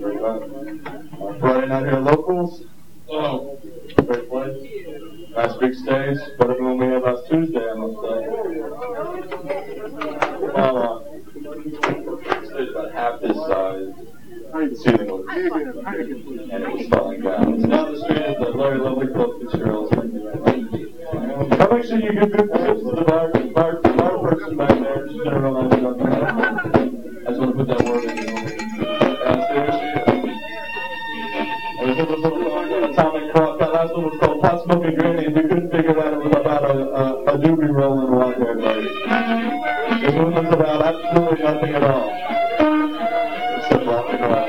Friday night here locals. Oh, great place. Last big stage, better than when we had last Tuesday, I must say. Stage about half this size. The ceiling was and it was falling down. So now the street is the Larry Lovely Club Fitzgerald's. I'll make sure you give good tips to the bar person back there. She's gonna realize about that. I just want to put that word in. There she is. There's a little atomic cross. That last one was called Pot Smoking Granny, and we couldn't figure out it was about a doobie rolling around there, buddy. This one was about absolutely nothing at all. Except rock and roll.